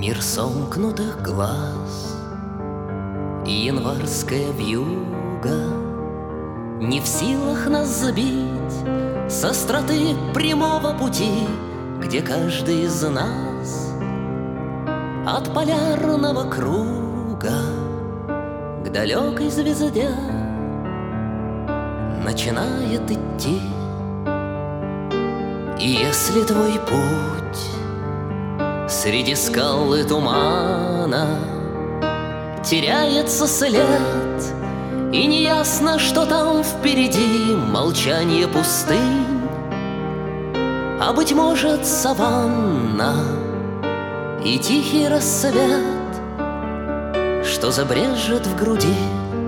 Мир сомкнутых глаз и январская вьюга не в силах нас забить с остроты прямого пути, где каждый из нас от полярного круга к далекой звезде начинает идти. И если твой путь среди скал и тумана теряется след, и неясно, что там впереди, молчание пустынь, а быть может саванна и тихий рассвет, что забрежет в груди.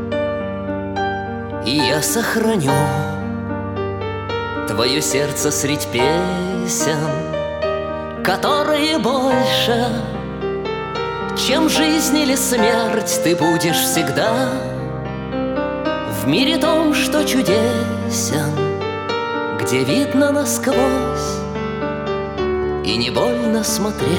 И я сохраню твое сердце средь песен, которые больше, чем жизнь или смерть, ты будешь всегда в мире том, что чудесен, где видно насквозь и не больно смотреть.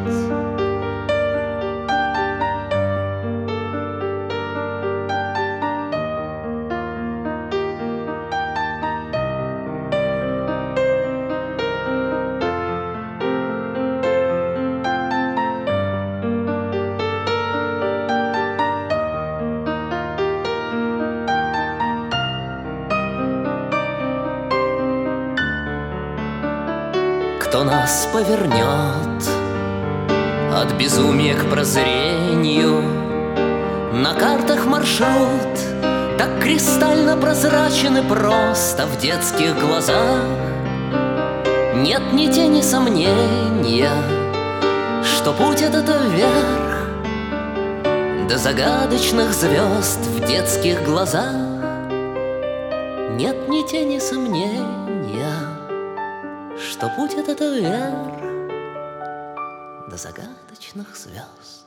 Кто нас повернет от безумия к прозрению? На картах маршрут так кристально прозрачен и просто в детских глазах. Нет ни тени сомнения, что путь этот вверх до загадочных звезд в детских глазах. Нет ни тени сомнения, что путь этот вверх до загадочных звезд.